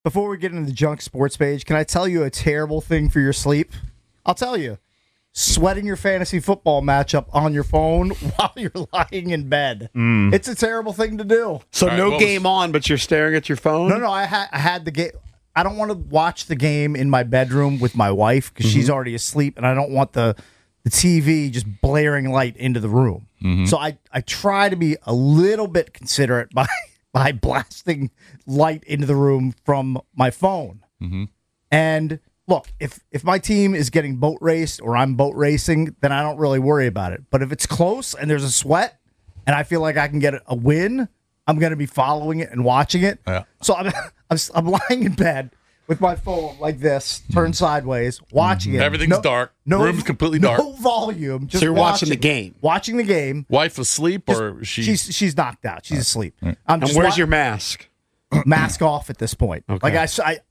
Before we get into the junk sports page, can I tell you a terrible thing for your sleep? I'll tell you. Sweating your fantasy football matchup on your phone while you're lying in bed. It's a terrible thing to do. So All right, no game on, but you're staring at your phone? No, I had the game. I don't want to watch the game in my bedroom with my wife because she's already asleep, and I don't want the TV just blaring light into the room. So I try to be a little bit considerate by blasting light into the room from my phone. And look, if my team is getting boat raced or I'm boat racing, then I don't really worry about it. But if it's close and there's a sweat and I feel like I can get a win, I'm going to be following it and watching it. Yeah. So I'm lying in bed with my phone like this, turned sideways, watching it. Everything's dark. Room's completely dark. No volume. Just So you're watching the game. Watching the game. Wife asleep or She's knocked out. She's asleep. I'm And just where's your mask? mask off at this point? Okay. Like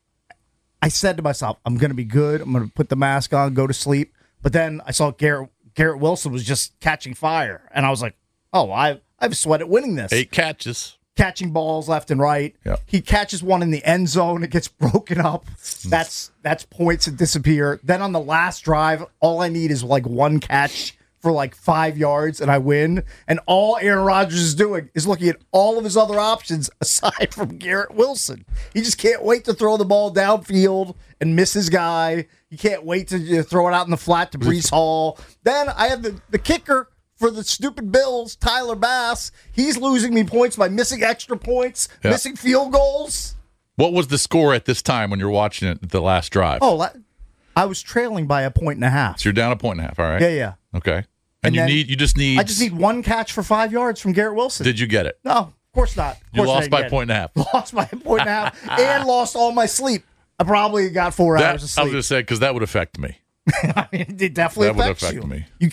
I said to myself, I'm going to be good. I'm going to put the mask on, go to sleep. But then I saw Garrett Wilson was just catching fire, and I was like, oh, I've sweated winning this. 8 catches. Catching balls left and right. Yep. He catches one in the end zone. It gets broken up. That's points that disappear. Then on the last drive, all I need is like one catch for like 5 yards, and I win. And all Aaron Rodgers is doing is looking at all of his other options aside from Garrett Wilson. He just can't wait to throw the ball downfield and miss his guy. He can't wait to throw it out in the flat to Breece Hall. Then I have the kicker for the stupid Bills, Tyler Bass. He's losing me points by missing extra points, missing field goals. What was the score at this time when you're watching it at the last drive? Oh, I was trailing by 1.5 points. So you're down 1.5 points, all right? Yeah. Okay. And you then you just need I just need one catch for 5 yards from Garrett Wilson. Did you get it? No, of course not. Of You course I lost didn't by get it. 1.5 points. Lost by 1.5 points and lost all my sleep. I probably got 4 That, hours of I was sleep. going to say, because that would affect me. I mean, it definitely That would affects affect you. me. You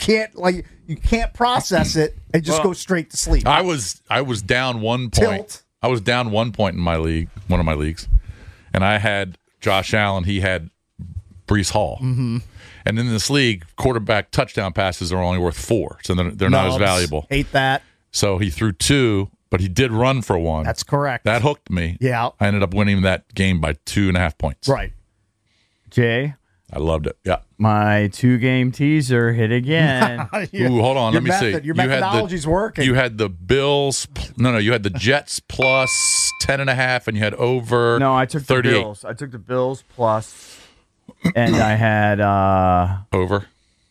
can't process it and just go straight to sleep. I was down 1 point. Tilt. I was down 1 point in my league, one of my leagues, and I had Josh Allen. He had Breece Hall. Mm-hmm. And in this league, quarterback touchdown passes are only worth 4, so they're not as Nubs. valuable. Hate that. So he threw 2, but he did run for 1. That's correct. That hooked me. Yeah. I ended up winning that game by 2.5 points. Right. Jay, I loved it. Yeah. my 2-game teaser hit again. Ooh, hold on. Your Let me see. Your You had methodology's working. You had the Bills. No, you had the Jets plus 10.5, and you had over. No, I took 38. the Bills. I took the Bills plus, and I had Over.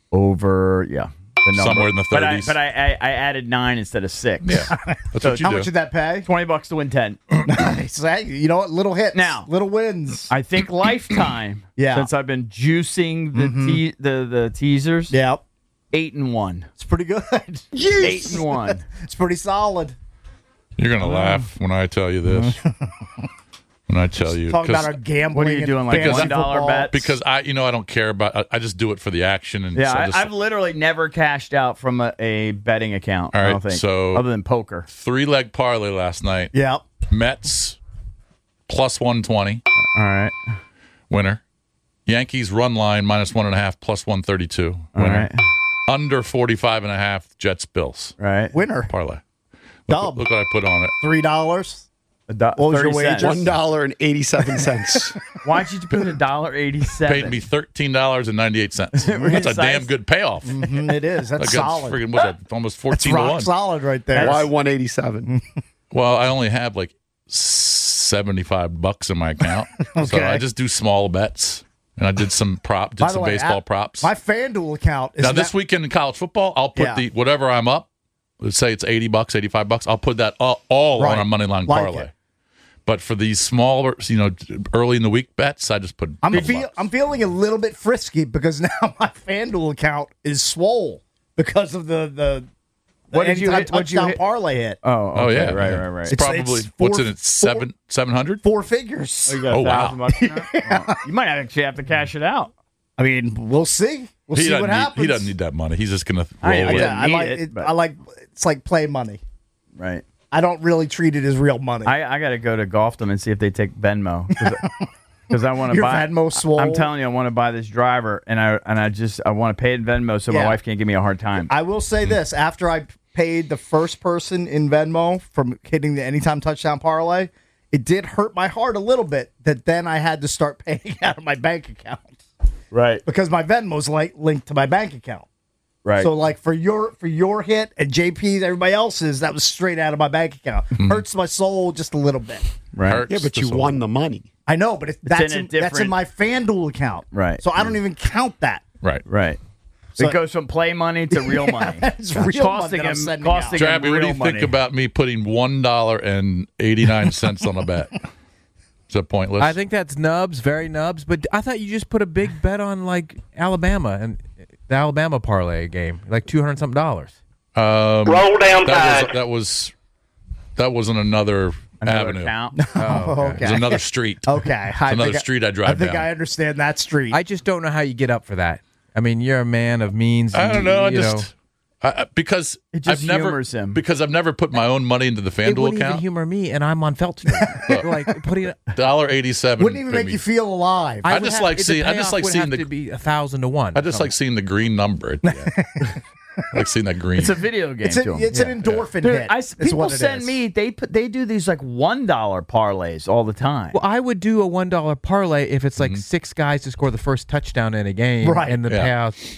the number. Somewhere in the 30s. But I added 9 instead of 6. Yeah. That's what you How do. much did that pay? $20 to win 10. Nice. Hey, you know what? Little hits. Now- little wins. I think lifetime. Yeah. Since I've been juicing the teasers. Yeah. 8-1. It's pretty good. 8-1. It's pretty solid. You're going to laugh when I tell you this. When I tell you. Talk about 'cause- our gambling. What are you and doing, like fantasy $1 football. bets? Because I don't care about. I just do it for the action. And Yeah, so just, I've literally never cashed out from a betting account. All I right, don't think. so- other than poker. 3-leg parlay last night. Yeah. Mets plus 120 All right. winner. Yankees run line minus 1.5 plus 132 All winner. right. Under 45.5 Jets Bills Right. Winner. parlay. Dub. Look what I put on it. $3. What was your 30 wager? cents. $1.87. Why'd you put $1.87? Paid me $13.98. That's a damn good payoff. It is. That's I got solid. friggin' what's that? Almost 14 to Rock 1. solid right there. Why 187? Well, I only have like $75 in my account, so Okay. I just do small bets, and I did some By the way, baseball props. My FanDuel account is Now this weekend in college football, I'll put Yeah. the whatever I'm up. Let's say it's $80, $85. I'll put that all Right. on a money line Like parlay. it. But for these smaller, early in the week bets, I just put. I'm $100. feeling a little bit frisky because now my FanDuel account is swole because of the What did you anytime hit? What'd you touchdown hit? parlay hit. Oh, Oh okay. yeah, Right. It's It's- probably it's what's four- in it? 700. 4 figures. You got Oh, wow. $1,000 in that? Oh, you might actually have to cash it out. I mean, we'll see. We'll see what happens. He doesn't need that money. He's just gonna I- roll I it. got- I need like it, it. but- I like it's like play money. Right. I don't really treat it as real money. I got to go to Golfdom and see if they take Venmo because I want to Your buy Venmo swole. I'm telling you, I want to buy this driver, and I want to pay in Venmo so my Yeah. wife can't give me a hard time. I will say this: after I paid the first person in Venmo from hitting the anytime touchdown parlay, it did hurt my heart a little bit that then I had to start paying out of my bank account Right. because my Venmo's linked to my bank account. Right. So like for your hit and JP's, everybody else's, that was straight out of my bank account. Hurts my soul just a little bit. right. Hurts Yeah, but you the won the money. I know, but that's in a in different- my FanDuel account. Right. So I don't even count that. Right. Right. So- it goes from play money to real money. It's real money costing that I'm him, sending costing out. him Drabby, what do real you money. think about me putting $1.89 on a bet? Is that pointless? I think that's nubs, very nubs. But I thought you just put a big bet on like Alabama and the Alabama parlay game, like $200-something. Roll down tide. that wasn't another avenue. Account. Oh, It was another street. Okay. It's another street I drive I think down. I understand that street. I just don't know how you get up for that. I mean, you're a man of means. I don't know. you Because It just I've never humors him. because I've never put my own money into the it FanDuel wouldn't even account. humor me, and I'm on Felt Street. like putting. $1.87 Wouldn't even make you feel alive. I just like seeing- I just like seeing the- to be 1,000 to 1. I just like seeing the green number at the end. I like seeing that green. It's a video game it's to him. an endorphin Dude, hit. is people what it send is. me they do these like $1 parlays all the time. Well, I would do a $1 parlay if it's like 6 guys to score the first touchdown in a game, Right. and the Yeah. payout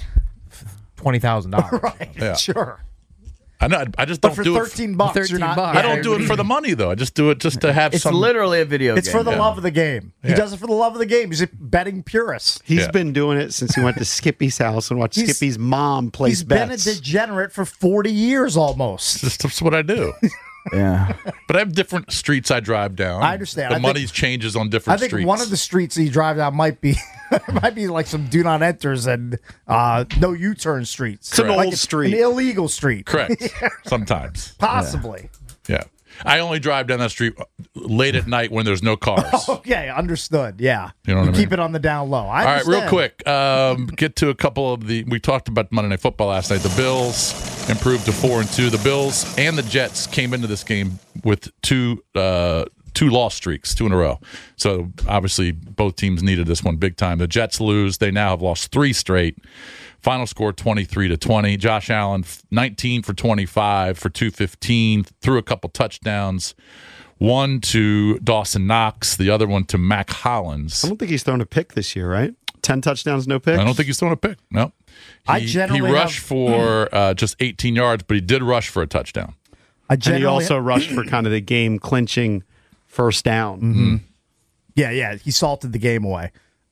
$20,000. Right. Yeah. Sure. I know. I just But don't for do it. $13 bucks, you're not. $13. I don't do it for the money though. I just do it just to have It's some. literally a video It's game. for the love of the game. He Yeah. does it for the love of the game. He's a betting purist. He's Yeah. been doing it since he went to Skippy's house and watched He's- Skippy's mom place He's been a bets. degenerate for 40 years almost. That's what I do. Yeah. But I have different streets I drive down. I understand. The I think- money changes on I different think streets. one of the streets that you drive down might be like some do not enters and no U-turn streets. It's an Correct. old Like street. An illegal street. Correct. Sometimes. Possibly. Yeah. I only drive down that street late at night when there's no cars. Okay, understood. Yeah. You know what I mean? Keep it on the down low. I All right, real understand. quick. Get to a couple of the. We talked about Monday Night Football last night. The Bills improved to 4-2. The Bills and the Jets came into this game with two loss streaks, 2 in a row. So obviously both teams needed this one big time. The Jets lose. They now have lost 3 straight. Final score 23-20. Josh Allen 19 for 25 for 215. Threw a couple touchdowns. One to Dawson Knox, the other one to Mac Hollins. I don't think he's thrown a pick this year, right? 10 touchdowns, no picks. I don't think he's throwing a pick. No. I He generally rushed have- for just 18 yards, but he did rush for a touchdown. I And he generally also rushed for kind of the game clinching first down. Yeah, he salted the game away.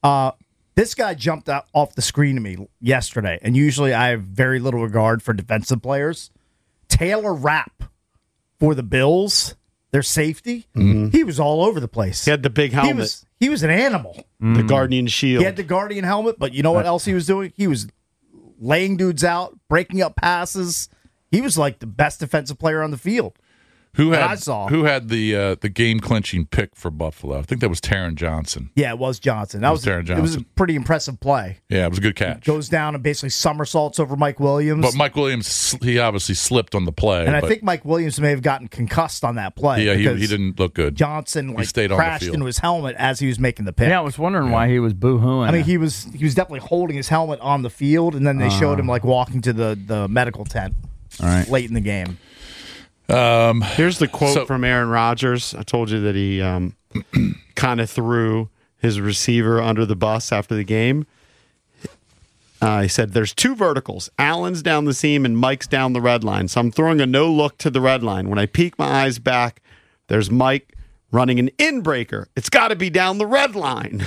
This guy jumped out off the screen to me yesterday, and usually I have very little regard for defensive players. Taylor Rapp for the Bills, their safety, he was all over the place. He had the big helmet, He was an animal. the Guardian Shield. He had the Guardian helmet, but you know what else he was doing? He was laying dudes out, breaking up passes. He was like the best defensive player on the field. Who That had I saw. who had the game clinching pick for Buffalo? I think that was Taron Johnson. Yeah, it was Johnson. That was Taron It was a Johnson. pretty impressive play. Yeah, it was a good catch. Goes down and basically somersaults over Mike Williams. But Mike Williams, he obviously slipped on the play. and I but think Mike Williams may have gotten concussed on that play. yeah, because he didn't look good. Johnson stayed on the crashed field. into his helmet as he was making the pick. Yeah, I was wondering why he was boo-hooing. I mean, he was definitely holding his helmet on the field, and then they showed him like walking to the medical tent late in the game. Here's the quote So- from Aaron Rodgers. I told you that he kind of threw his receiver under the bus after the game. He said, "There's 2 verticals. Allen's down the seam and Mike's down the red line. So I'm throwing a no look to the red line. When I peek my eyes back, there's Mike running an in breaker. It's got to be down the red line."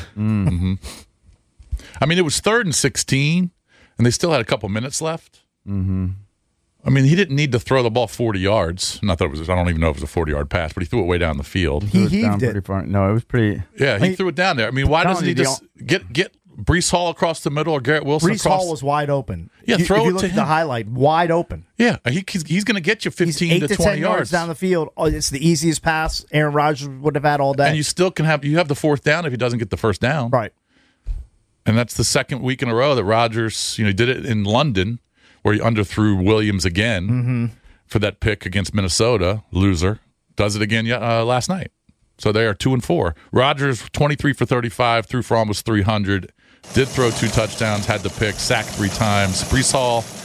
I mean, it was 3rd and 16, and they still had a couple minutes left. Mm-hmm. I mean, he didn't need to throw the ball 40 yards. Not that it was. I don't even know if it was a 40-yard pass, but he threw it way down the field. He It was down heaved pretty it. far. No, it was pretty. Yeah, he threw it down there. I mean, why Telling doesn't he you, the just get Brees Hall across the middle or Garrett Wilson Brees across? Hall was wide open. Yeah, You- throw if you it look to at the him. highlight, wide open. Yeah, he's going to get you He's 15 8 to to 20 10 yards down the field. Oh, it's the easiest pass Aaron Rodgers would have had all day. And you still can have the 4th down if he doesn't get the first down. right. And that's the second week in a row that Rodgers, he did it in London where he underthrew Williams again for that pick against Minnesota, loser. Does it again last night. So they are 2-4. Rodgers 23 for 35, threw for almost 300. Did throw 2 touchdowns, had the pick, sacked 3 times. Brees Hall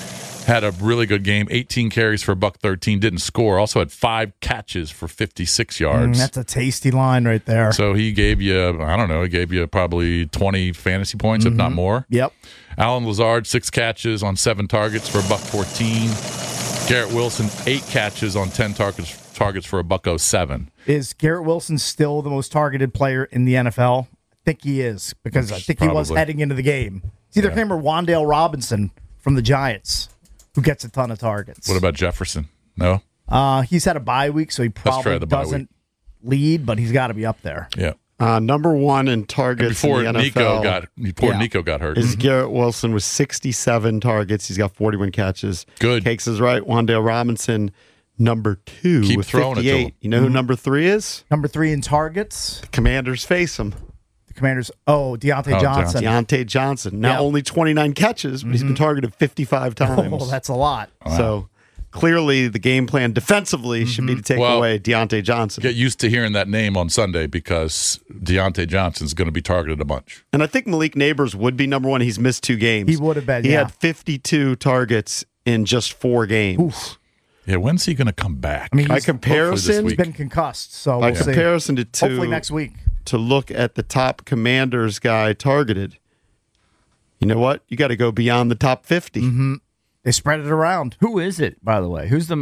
had a really good game. 18 carries for $113, didn't score. Also had 5 catches for 56 yards. That's a tasty line right there. So he gave you, I don't know, he gave you probably 20 fantasy points, if not more. Yep. Alan Lazard, 6 catches on 7 targets for $114. Garrett Wilson, 8 catches on 10 targets for $107. Is Garrett Wilson still the most targeted player in the NFL? I think he is, because I think he was Probably. heading into the game. It's either him or Wan'Dale Robinson from the Giants, who gets a ton of targets. What about Jefferson? No? He's had a bye week, so he probably the bye doesn't lead, but he's got to be up there. Yeah. Number 1 in targets Before in the NFL Nico got hurt. is Garrett Wilson with 67 targets. He's got 41 catches. Good. Cakes is right. Wan'Dale Robinson, number 2 Keep with throwing it to 58. him. You know who number 3 is? Number 3 in targets, The Commanders face him. the Commanders. Deontay Johnson. Deontay Johnson. Now Yeah. only 29 catches, but he's been targeted 55 times. Oh, that's a lot. So clearly the game plan defensively should be to take away Deontay Johnson. Get used to hearing that name on Sunday because Deontay Johnson's going to be targeted a bunch. And I think Malik Neighbors would be number 1. He's missed 2 games. He would have been, He yeah. had 52 targets in just 4 games. Yeah, when's he going to come back? I mean, By he's comparison, he's been concussed, so by we'll see. comparison to Hopefully next week. to look at the top Commanders guy targeted, you know what? You got to go beyond the top 50. They spread it around. Who is it, by the way? Who's the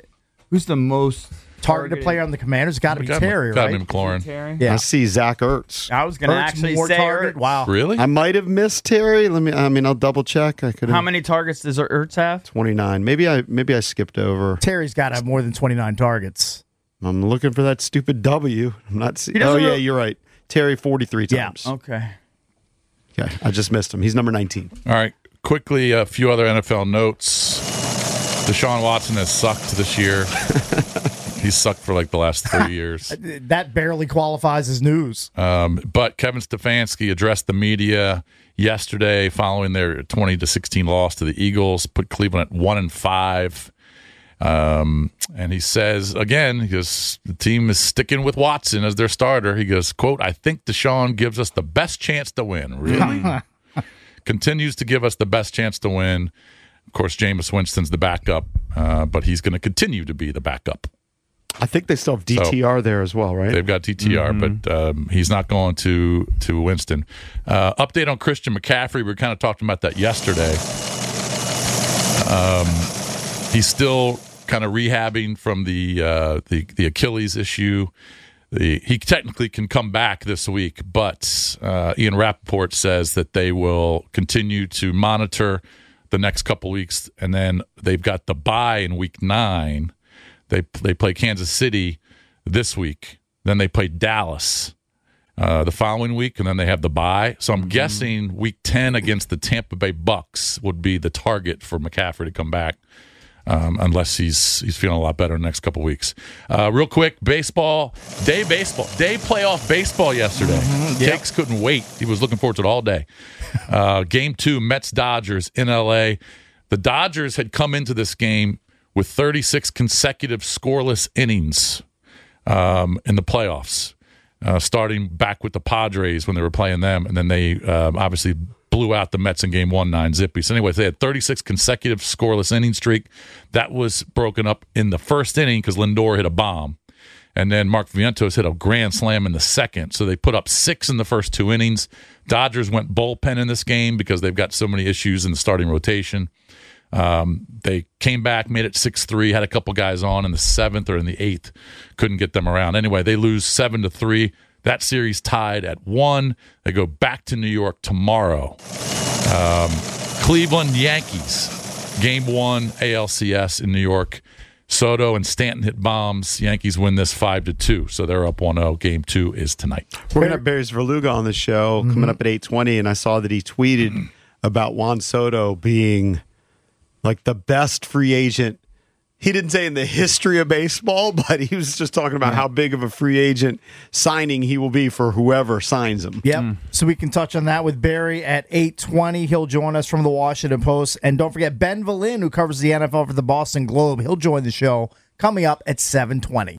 most Targeted player on the Commanders got to be Terry, Got right? me McLaurin. Terry? Yeah. I see Zach Ertz. I was going to Ertz actually more say targeted. Ertz. Wow. Really? I might have missed Terry. I'll double check. I could How have many targets does Ertz have? 29. Maybe I skipped over. Terry's got to have more than 29 targets. I'm looking for that stupid W. I'm not seeing. Oh doesn't yeah, really- you're right. Terry 43 Yeah. times. Okay. Okay, I just missed him. He's number 19. All right. Quickly, a few other NFL notes. Deshaun Watson has sucked this year. He's sucked for like the last 3 years. That barely qualifies as news. But Kevin Stefanski addressed the media yesterday following their 20-16 loss to the Eagles, put Cleveland at 1-5. And he says, again, he goes, the team is sticking with Watson as their starter. He goes, quote, I think Deshaun gives us the best chance to win. Really? Continues to give us the best chance to win. Of course, Jameis Winston's the backup, but he's going to continue to be the backup. I think they still have DTR there as well, right? They've got DTR, but he's not going to Winston. Update on Christian McCaffrey. We were kind of talking about that yesterday. He's still kind of rehabbing from the Achilles issue. He technically can come back this week, but Ian Rappaport says that they will continue to monitor the next couple weeks, and then they've got the bye in week 9. They play Kansas City this week. Then they play Dallas the following week, and then they have the bye. So I'm guessing week 10 against the Tampa Bay Bucks would be the target for McCaffrey to come back, unless he's feeling a lot better in the next couple weeks. Real quick, day playoff baseball yesterday. Cakes couldn't wait. He was looking forward to it all day. Game 2, Mets-Dodgers in L.A. The Dodgers had come into this game with 36 consecutive scoreless innings in the playoffs, starting back with the Padres when they were playing them, and then they obviously blew out the Mets in Game 1, 9-0. So anyways, they had 36 consecutive scoreless inning streak. That was broken up in the first inning because Lindor hit a bomb, and then Mark Vientos hit a grand slam in the second. So they put up 6 in the first 2 innings. Dodgers went bullpen in this game because they've got so many issues in the starting rotation. They came back, made it 6-3, had a couple guys on in the 7th or in the 8th, couldn't get them around. Anyway, they lose 7-3. That series tied at 1. They go back to New York tomorrow. Cleveland Yankees, Game 1 ALCS in New York. Soto and Stanton hit bombs. Yankees win this 5-2, so they're up 1-0. Game 2 is tonight. We're going to have Barry's Verluga on the show coming up at 8:20, and I saw that he tweeted about Juan Soto being like the best free agent. He didn't say in the history of baseball, but he was just talking about how big of a free agent signing he will be for whoever signs him. Yep. So we can touch on that with Barry at 8:20. He'll join us from the Washington Post. And don't forget Ben Valin, who covers the NFL for the Boston Globe. He'll join the show coming up at 7:20.